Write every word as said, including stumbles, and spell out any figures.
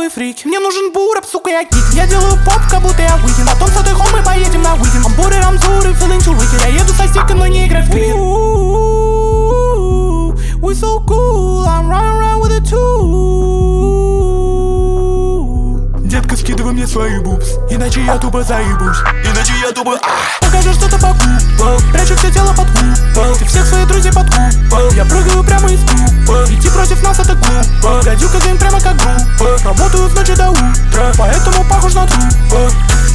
новый фрик. Мне нужен бурап, сука, я кик. Я делаю поп, как будто я выкин. Потом с этой хомой поедем на уикенд. Амбуры, рамзуры, feeling too wicked. Я еду со стиком, но не играть в крикет. We so cool, I'm running around with a tool. Детка, скидывай мне свои бубс, иначе я тупо заебусь. Иначе я тупо ах. Покажи, что ты покупал. Прячу все тело под купол. Ты всех своих друзей под купол. Я прыгаю прямо из купола. Идти против нас это глупо. Гадюка гейм прямо как группа. Работаю с ночи до утра, поэтому похож на трупа.